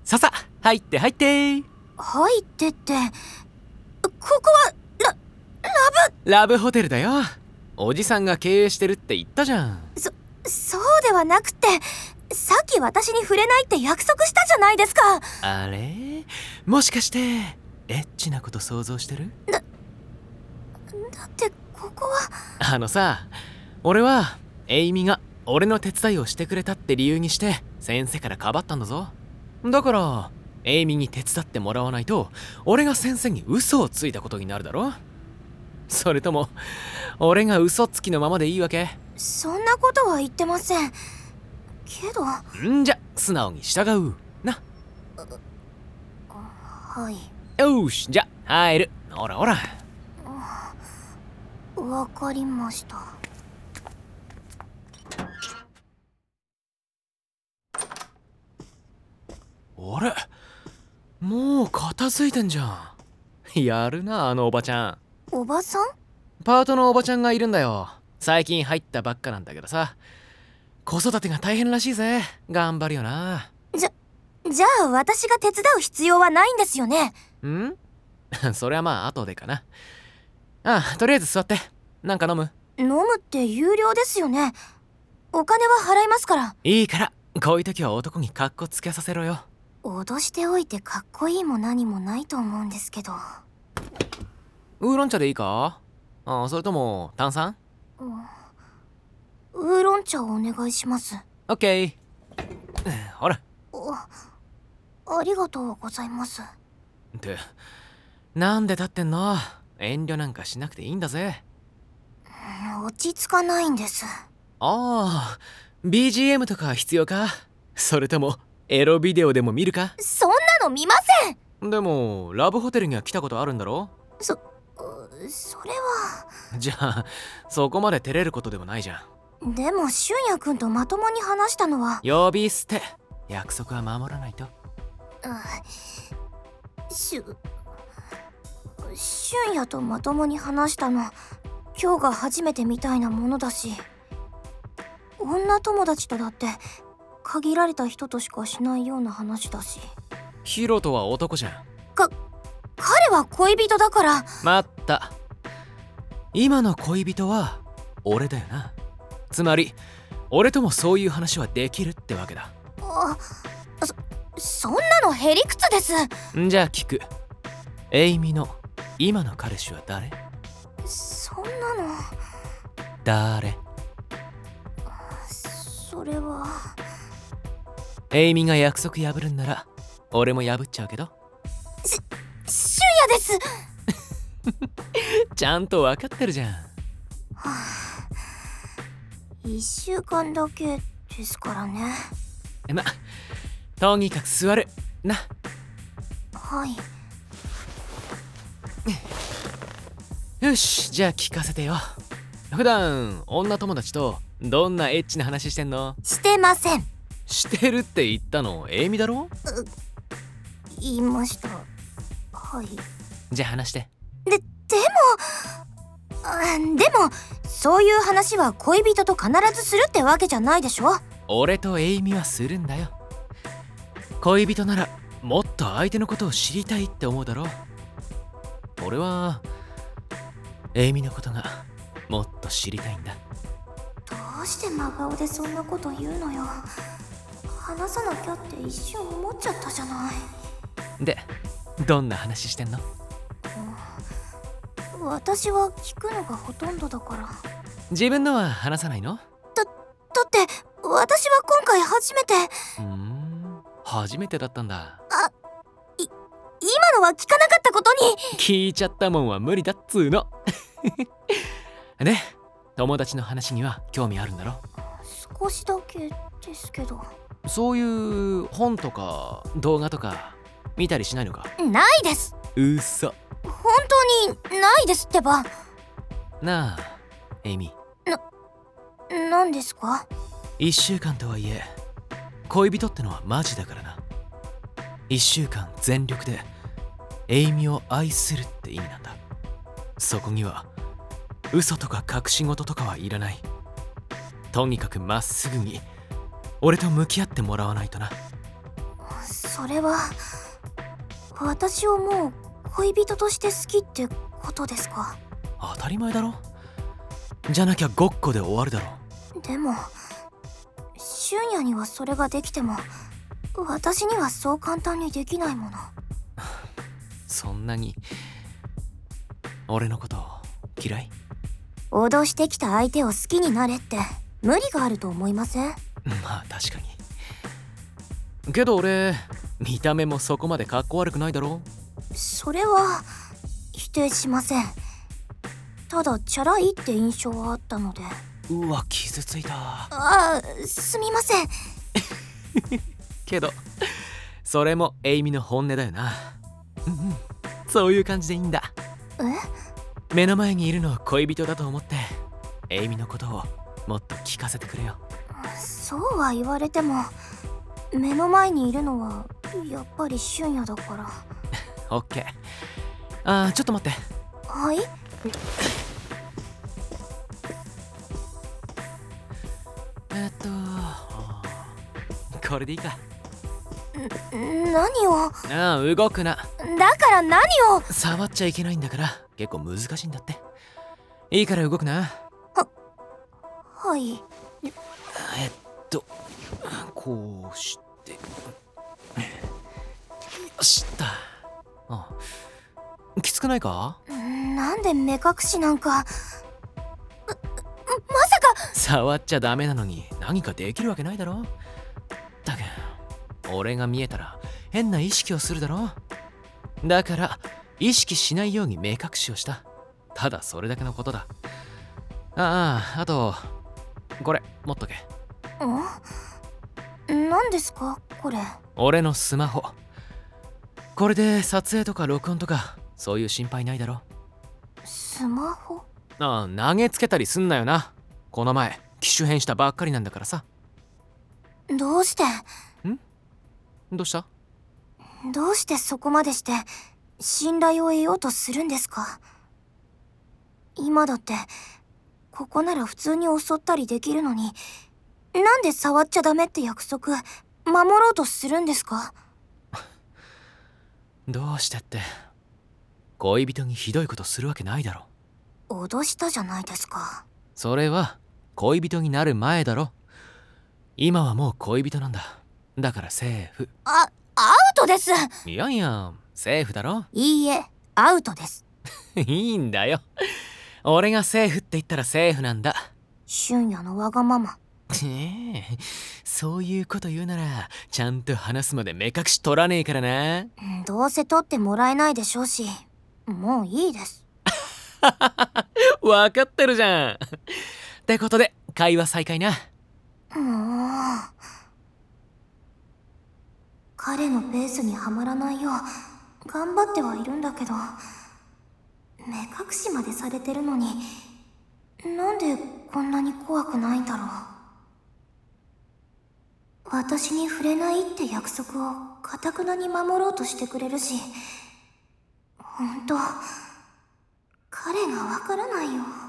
ささ、入って入って。 入ってって、ここはラブホテルだよ。おじさんが経営してるって言ったじゃん。 そうではなくて、さっき私に触れないって約束したじゃないですか。 あれ、もしかしてエッチなこと想像してる？ だってここは。 さ、俺はエイミが俺の手伝いをしてくれたって理由にして先生からかばったんだぞ。だからエイミに手伝ってもらわないと俺が先生に嘘をついたことになるだろ。それとも俺が嘘つきのままでいいわけ？ そんなことは言ってませんけど。 じゃ素直に従うな。 はい。 よし、じゃ入る。ほらほら。 わかりました。 あれ、もう片付いてんじゃん。やるな、あのおばちゃん。 おばさん？ パートのおばちゃんがいるんだよ。最近入ったばっかなんだけどさ、子育てが大変らしいぜ。頑張るよな。 じゃあ私が手伝う必要はないんですよね？ それはまあ後でかな。とりあえず座って。なんか飲む？ 飲むって有料ですよね？お金は払いますから。 いいから、こういう時は男にカッコつけさせろよ。 脅しておいてかっこいいも何もないと思うんですけど。 ウーロン茶でいいか？それとも炭酸？ ウーロン茶をお願いします。 オッケー。ほら。 ありがとうございます。 って、なんで立ってんの？遠慮なんかしなくていいんだぜ。 落ち着かないんです。 BGM とか必要か？それともエロビデオでも見るか？ そんなの見ません。 でもラブホテルには来たことあるんだろ？ それは。 じゃあそこまで照れることでもないじゃん。でも俊也くんとまともに話したのは。 呼び捨て。約束は守らないと。 俊也とまともに話したの今日が初めてみたいなものだし、女友達とだって限られた人としかしないような話だし。 ヒロトは男じゃん。 彼は恋人だから。 待った。今の恋人は俺だよな。つまり俺ともそういう話はできるってわけだ。 そんなのへりくつです。 じゃあ聞く。エイミの今の彼氏は誰？ そんなの。 誰？ それは。 エイミが約束破るんなら俺も破っちゃうけど。 俊也です。 ちゃんと分かってるじゃん。 1週間だけですからね。 とにかく座るな。 はい。 よし、じゃあ聞かせてよ。普段女友達とどんなエッチな話してんの？ してません。 してるって言ったのエイミだろ？ 言いました。はい。 じゃあ話して。 でもそういう話は恋人と必ずするってわけじゃないでしょ？ 俺とエイミはするんだよ。恋人ならもっと相手のことを知りたいって思うだろ。俺はエイミのことがもっと知りたいんだ。 どうして真顔でそんなこと言うのよ。話さなきゃって一瞬思っちゃったじゃない。 で、どんな話してんの？ 私は聞くのがほとんどだから。 自分のは話さないの？ だって私は今回初めて。 初めてだったんだ。 今のは聞かなかったことに。 聞いちゃったもんは無理だっつーの。ね、友達の話には興味あるんだろ？ 少しだけですけど。 そういう本とか動画とか見たりしないのか？ ないです。 嘘。 本当にないですってば。 なあエイミ。 なんですか ？1週間とはいえ恋人ってのはマジだからな。1週間全力でエイミを愛するって意味なんだ。そこには嘘とか隠し事とかはいらない。とにかくまっすぐに俺と向き合ってもらわないとな。 それは私をもう恋人として好きってことですか？ 当たり前だろ。じゃなきゃごっこで終わるだろ。 でも俊也にはそれができても私にはそう簡単にできないもの。 そんなに俺のこと嫌い？ 脅してきた相手を好きになれって無理があると思いません？ まあ確かに。けど俺見た目もそこまでかっこ悪くないだろ。 それは否定しません。ただチャラいって印象はあったので。 うわ傷ついた。 すみません。 けどそれもエイミの本音だよな。そういう感じでいいんだ。目の前にいるのを恋人だと思ってエイミのことをもっと聞かせてくれよ。 そうは言われても目の前にいるのはやっぱり俊也だから。 オッケー。ちょっと待って。 はい。 これでいいか。 何を？ 動くな。 だから何を？ 触っちゃいけないんだから結構難しいんだって。いいから動くな。 はい。 こうしてよした。きつくないか？ なんで目隠しなんか。まさか。 触っちゃダメなのに何かできるわけないだろ。だが俺が見えたら変な意識をするだろ。だから意識しないように目隠しをした。ただそれだけのことだ。あとこれ持っとけ。 何ですかこれ？ 俺のスマホ。これで撮影とか録音とかそういう心配ないだろ。 スマホ？ 投げつけたりすんなよな。この前機種変したばっかりなんだからさ。 どうして？ どうした？ どうしてそこまでして信頼を得ようとするんですか？今だってここなら普通に襲ったりできるのに、なんで触っちゃダメって約束守ろうとするんですか？ どうしてって、恋人にひどいことするわけないだろ。 脅したじゃないですか。 それは恋人になる前だろ。今はもう恋人なんだ。だからセーフ。 アウトです。 いやいや、セーフだろ。 いいえ、アウトです。 いいんだよ。俺がセーフって言ったらセーフなんだ。 俊也のわがまま。 そういうこと言うならちゃんと話すまで目隠し取らねえからな。 どうせ取ってもらえないでしょうし、もういいです。 わかってるじゃん。ってことで会話再開な。 もう彼のペースにはまらないよう頑張ってはいるんだけど、目隠しまでされてるのになんでこんなに怖くないんだろう。私に触れないって約束を頑なに守ろうとしてくれるし、ほんと彼がわからないよ。